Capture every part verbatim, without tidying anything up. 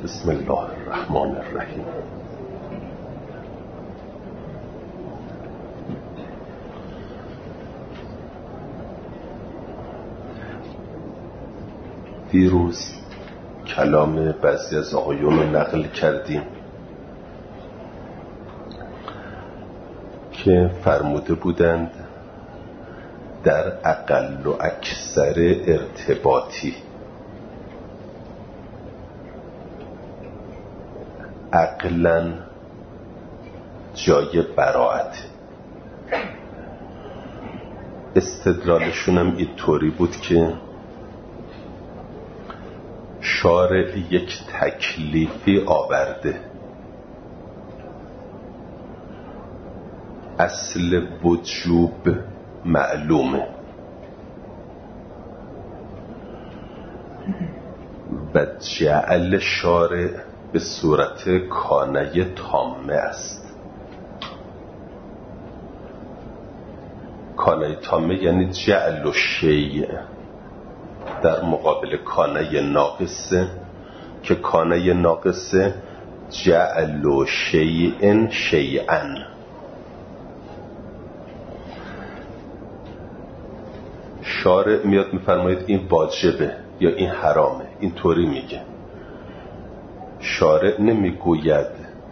بسم الله الرحمن الرحیم. دیروز کلام بعضی از آقایون رو نقل کردیم که فرموده بودند در اقل و اکثر ارتباطی عقلاً جای براءت. استدلالشون هم اینطوری بود که شارع یک تکلیفی آورده، اصل وجوب معلومه و جعل شارع به صورت کانه تامه است. کانه تامه یعنی جعل و شیء در مقابل کانه ناقصه، که کانه ناقصه جعل و شیء شیئا. شارع میاد میفرماید این واجبه یا این حرامه، اینطوری میگه. شارع نمیگوید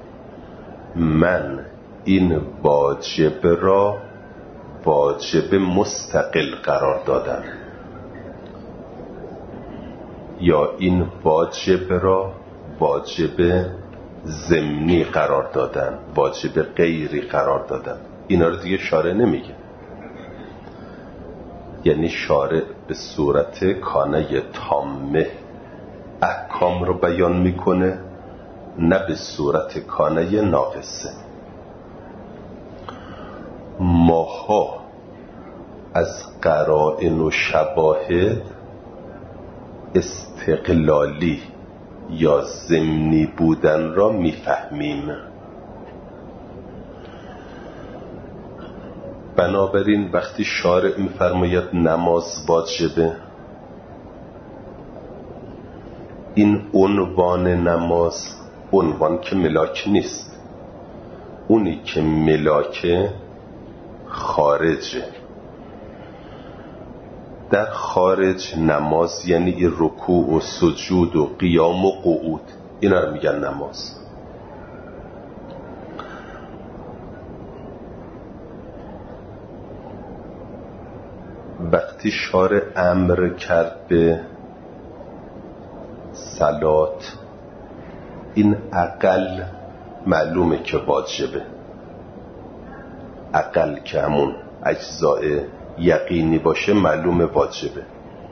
من این واجب را واجب مستقل قرار دادم یا این واجب را واجب ضمنی قرار دادن، واجب غیری قرار دادن. اینا رو دیگه شارع نمیگه. یعنی شارع به صورت کانه تامه احکام رو بیان میکنه، نه به صورت کانه ناقصه. ماها از قرائن و شواهد استقلالی یا ضمنی بودن را میفهمیم. بنابراین وقتی شارع میفرماید نماز واجبه، این عنوان نماز عنوان که ملاک نیست، اونی که ملاک خارجه. در خارج نماز یعنی رکوع و سجود و قیام و قعود، اینا رو میگن نماز. وقتی شارع امر کرد به صلات، این اقل معلومه که واجبه. اقل که همون اجزاء یقینی باشه معلومه واجبه.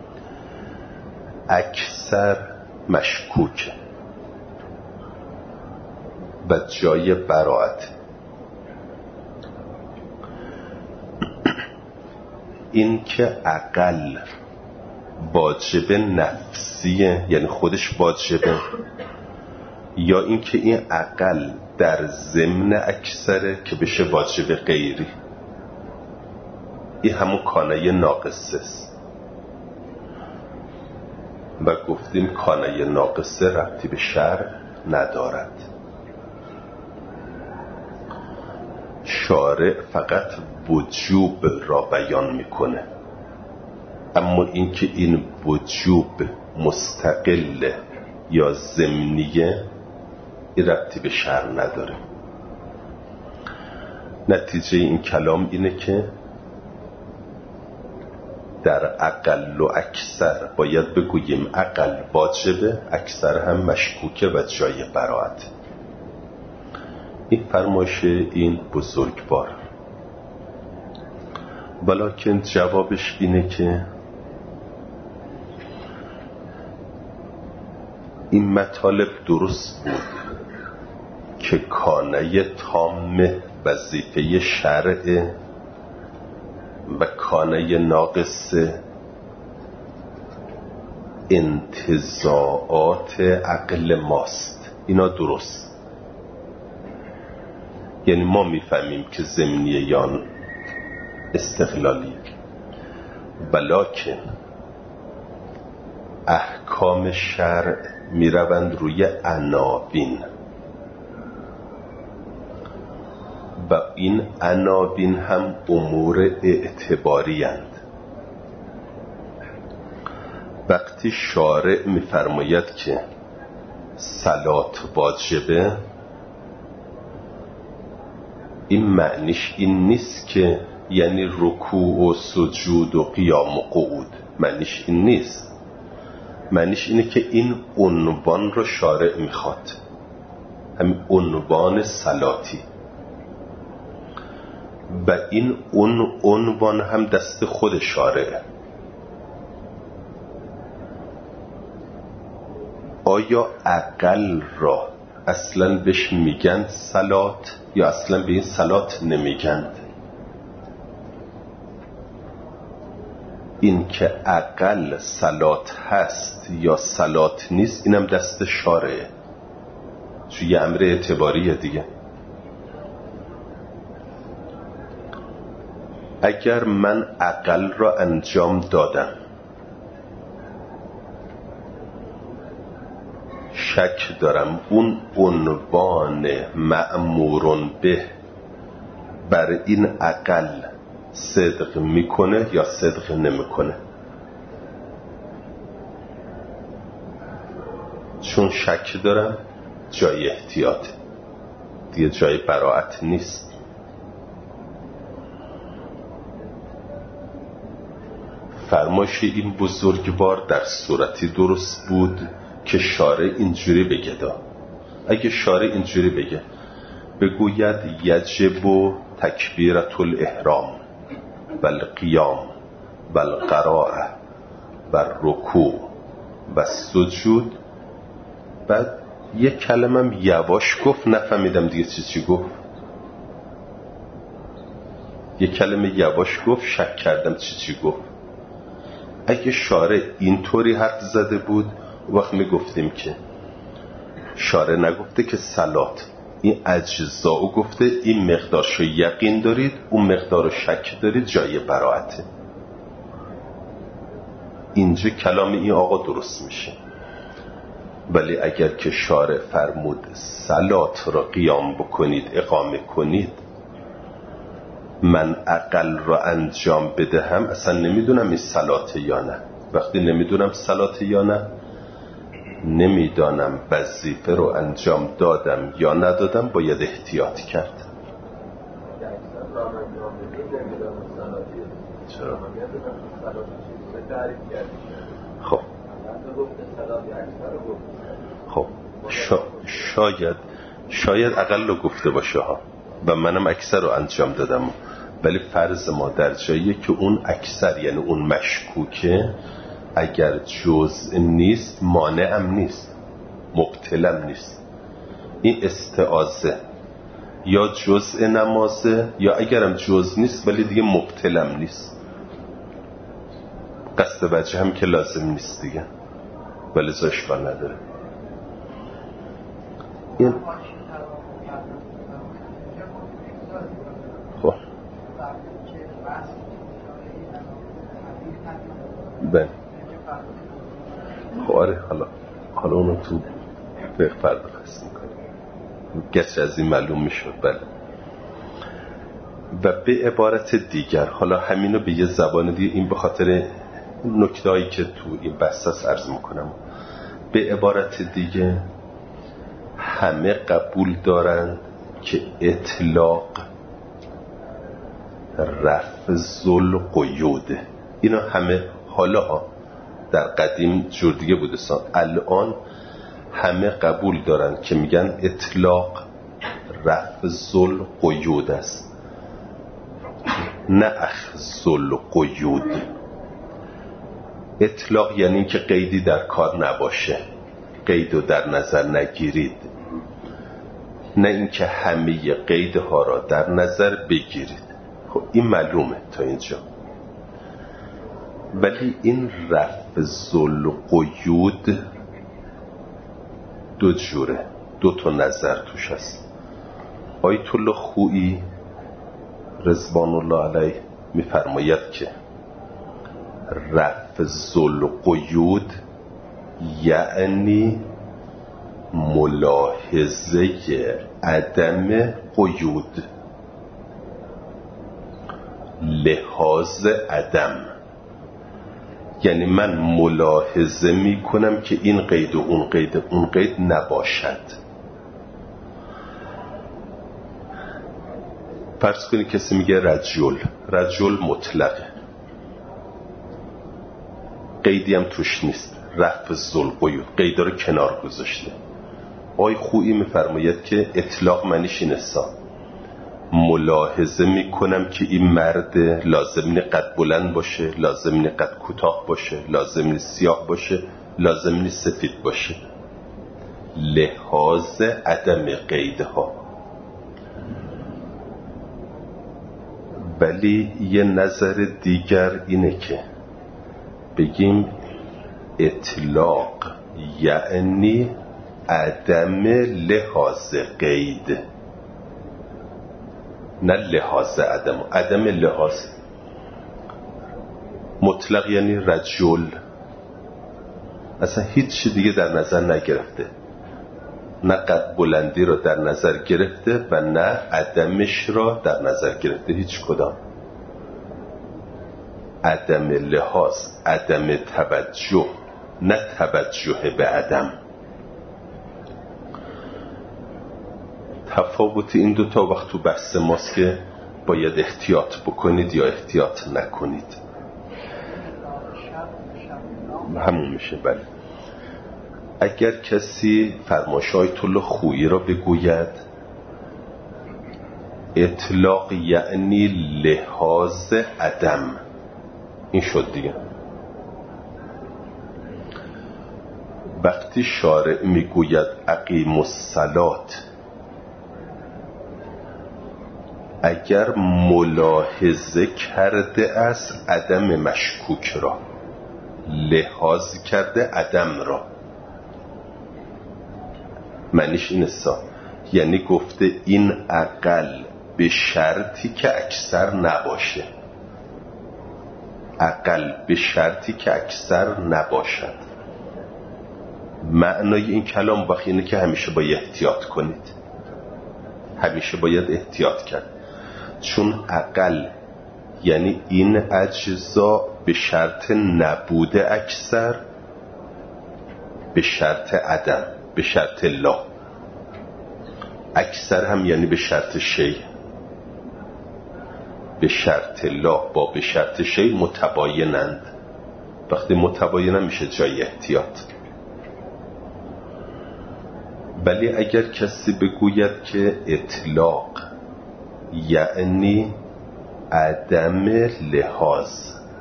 اکثر مشکوکه و جای براءت. این که اقل واجب نفسیه یعنی خودش واجبه، یا این که این اقل در ضمن اکثره که بشه واجب غیری، این همون کانه ناقصه است. و گفتیم کانه ناقصه ربطی به شرع ندارد. شارع فقط وجوب را بیان میکنه، اما اینکه این وجوب مستقل یا ضمنیه این ربطی به شرع نداره. نتیجه این کلام اینه که در اقل و اکثر باید بگوییم اقل واجبه، اکثر هم مشکوکه و جای براءت. این فرمایش این بزرگوار. ولیکن جوابش اینه که این مطالب درست بود که کانه تام وظیفه شرع و کانه ناقص انتزاعات عقل ماست. اینا درست، یعنی ما میفهمیم که ضمنیه یا استقلالیه. ولیکن احکام شرع میروند روی عناوین و این عناوین هم امور اعتباری اند. وقتی شارع میفرماید که صلات واجبه، این معنیش این نیست که یعنی رکوع و سجود و قیام و قعود، معنیش این نیست. معنیش اینه که این عنوان رو شارع میخواد، همین عنوان صلاتی، و این اون عنوان هم دست خود شارعه. آیا اقل را اصلا بهش میگن صلات یا اصلا به این صلات نمیگن؟ این که اقل صلات هست یا صلات نیست اینم دست شارعه، چون یه امر اعتباریه دیگه. اگر من اقل را انجام دادم، شک دارم اون عنوان مأمورون به بر این اقل صدق میکنه یا صدق نمیکنه. چون شک دارم جای احتیاط دیگه، جای براءت نیست. فرمایش این بزرگوار در صورتی درست بود که شارع اینجوری بگه دا. اگه شارع اینجوری بگه بگوید یجب تکبیرة الاحرام و القیام و القراءه و الرکوع و السجود، بعد یک کلمم یواش گفت، نفهمیدم دیگه چی چی گفت. یک کلمه یواش گفت، شک کردم چی چی گفت. اگه شارع اینطوری حرف زده بود وقت می گفتیم که شارع نگفته که صلات این اجزاء گفته، این مقدارشو یقین دارید، اون مقدارو شک دارید، جای براءته. اینجا کلام این آقا درست میشه. ولی اگر که شارع فرمود صلات را قیام بکنید، اقامه کنید، من اقل را انجام بدهم، اصلا نمیدونم این صلاته یا نه. وقتی نمیدونم صلاته یا نه، نمیدانم وظیفه رو انجام دادم یا ندادم، باید احتیاط کرد. چرا؟ خب خب شا... شاید شاید اقل رو گفته باشه ها و منم اکثر رو انجام دادم، ولی فرض ما در جاییه که اون اکثر یعنی اون مشکوکه اگر جزء نیست مانعم نیست، مبطلم نیست. این استعاذه یا جزء نمازه یا اگرم جزء نیست ولی دیگه مبطلم نیست، قصد وجه هم که لازم نیست دیگه، ولی اشکال نداره. این خب بله خب آره، حالا حالا اونو تو به فرد خست میکنه، گرچه از این معلوم میشد. بله. و به عبارت دیگر، حالا همینو به یه زبان دیگه، این به خاطر نکتهایی که تو این بحث عرض میکنم، به عبارت دیگه همه قبول دارند که اطلاق رفض القیوده. اینا همه، حالا ها در قدیم جور دیگه بوده سان، الان همه قبول دارن که میگن اطلاق رفض القیود است، نه اخذ القیود. اطلاق یعنی که قیدی در کار نباشه، قیدو در نظر نگیرید، نه اینکه همه قیدها را در نظر بگیرید. خب این معلومه تا اینجا. ولی این رفض القیود دو جوره، دو تا نظر توش هست. آیت الله خویی رضوان الله علیه میفرماید که رفض القیود یعنی ملاحظه عدم قیود، لحاظ عدم، یعنی من ملاحظه می کنم که این قید و اون قید اون قید نباشد. فرض کنید کسی میگه رجل، رجل مطلقه، قیدی هم توش نیست، رفع القیود، قیدا رو کنار گذاشته. آقای خویی میفرماید که اطلاق معنیش اینه، ملاحظه میکنم که این مرد لازم اینه قد بلند باشه، لازم اینه قد کوتاه باشه، لازم اینه سیاه باشه، لازم اینه سفید باشه، لحاظ عدم قیدها. ولی یه نظر دیگر اینه که بگیم اطلاق یعنی عدم لحاظ قید، نه لحاظ عدم، عدم لحاظ. مطلق یعنی رجل، اصلا هیچ دیگه در نظر نگرفته، نه قد بلندی رو در نظر گرفته و نه عدمش را در نظر گرفته، هیچ کدام. عدم لحاظ، عدم توجه، نه توجه به عدم. تفاوت این دوتا وقت تو بحث ماست که باید احتیاط بکنید یا احتیاط نکنید. همون میشه. بله، اگر کسی فرمایش آیت الله خویی را بگوید اطلاق یعنی لحاظ عدم، این شد دیگه. وقتی شارع میگوید اقیم الصلات، اگر ملاحظه کرده است عدم مشکوک را، لحاظ کرده عدم را، معنیش این است، یعنی گفته این اقل به شرطی که اکثر نباشه، اقل به شرطی که اکثر نباشد. معنای این کلام وقتی اینه که همیشه باید احتیاط کنید، همیشه باید احتیاط کرد، چون اقل یعنی این اجزا به شرط نبود اکثر، به شرط عدم، به شرط لا. اکثر هم یعنی به شرط شی، به شرط لا با به شرط شی متباینند. وقتی متباینند میشه جای احتیاط. ولی اگر کسی بگوید که اطلاق یعنی عدم لحاظ،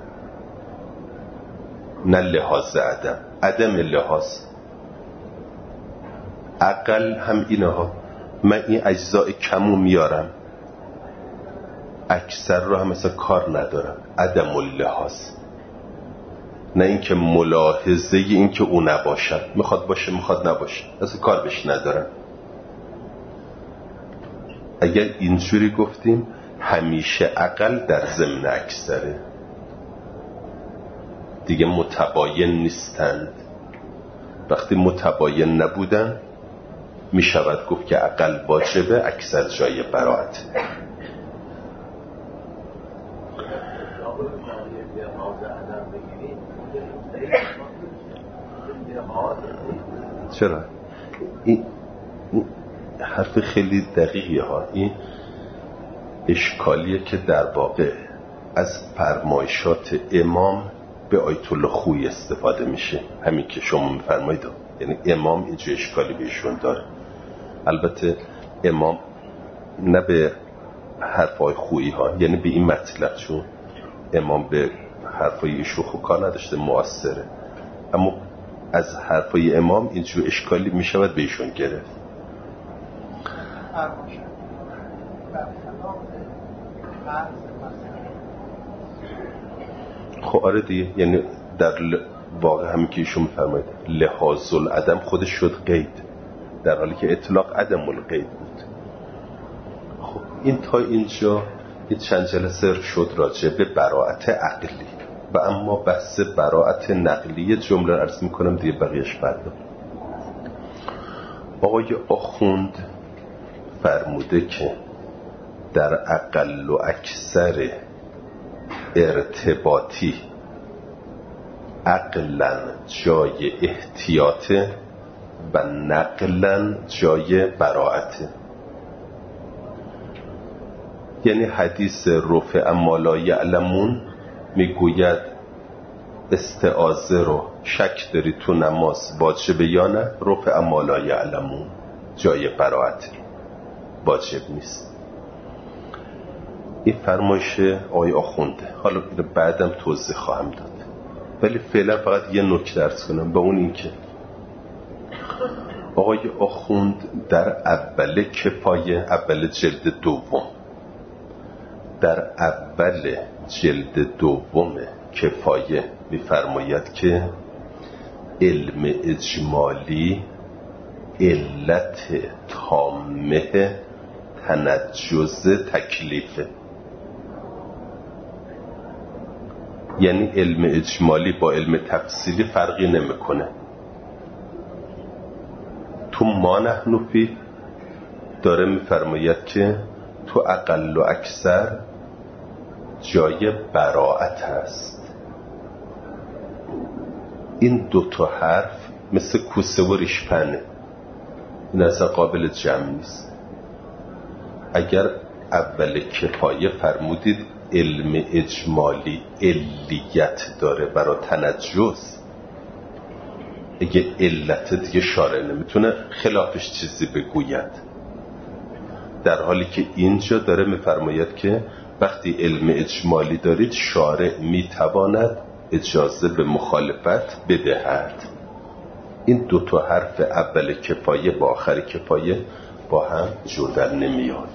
نه لحاظ عدم، عدم لحاظ، اقل هم اینه ها، من این اجزای کمو میارم، اکثر رو هم مثلا کار ندارم، عدم اللحاظ. نه اینکه ملاحظه این که او نباشد، میخواد باشه میخواد نباشه، اصلا کار بهش ندارم. اگر اینجوری گفتیم همیشه اقل در ضمن اکثره، دیگه متباین نیستند. وقتی متباین نبودن میشود گفت که اقل واجبه، اکثر جای براعت. چرا؟ این, این حرف خیلی دقیقیه ها. این اشکالیه که در واقع از فرمایشات امام به آیت الله خویی استفاده میشه، همین که شما میفرمایید. یعنی امام اینجا اشکالی بهشون داره. البته امام نه به حرفای خویی ها، یعنی به این مطلب، چون امام به حرفای ایشون خوب کار نداشته، مؤثره، اما از حرفای امام اینجور اشکالی میشود بهشون گرفت. خب آره دیگه، یعنی در واقع همین که ایشون میفرماید لحاظ العدم خودش شد قید، در حالی که اطلاق عدم القید بود. خب این تا اینجا این چند جلسه شد راجع به براعت عقلی، و اما بحث براعت نقلی جمله عرض میکنم دیگه، بقیهش فردا. آقای آخوند فرموده که در اقل و اکثر ارتباطی عقلا جای احتیاطه و نقلا جای براعته. یعنی حدیث رفع ما لا یعلمون میگوید استعاذه رو شک داری تو نماز واجب یا نه، رفع ما لا یعلمون جای براعته، واجب نیست. این فرمایش آقای آخونده، حالا بعدم توضیح خواهم داد، ولی فعلا فقط یه نکته عرض کنم با اون این که آقای آخوند در اول کفایه، اول جلد دوم، در اول جلد دوم کفایه می‌فرماید که علم اجمالی علت تامه تنجز تکلیفه. یعنی علم اجمالی با علم تفصیلی فرقی نمیکنه. تو ما نحن فی داره میفرماید که تو اقل و اکثر جای براعت هست. این دوتا حرف مثل کوسه و ریشپنه، این اصلا قابل جمع نیست. اگر اول کفایه فرمودید علم اجمالی علیت داره برای تنجز، اگه علت دیگه شارع نمیتونه خلافش چیزی بگوید، در حالی که اینجا داره میفرماید که وقتی علم اجمالی دارید شارع میتواند اجازه به مخالفت بدهد. این دوتا حرف اول کفایه با آخر کفایه با هم جور در نمیاد.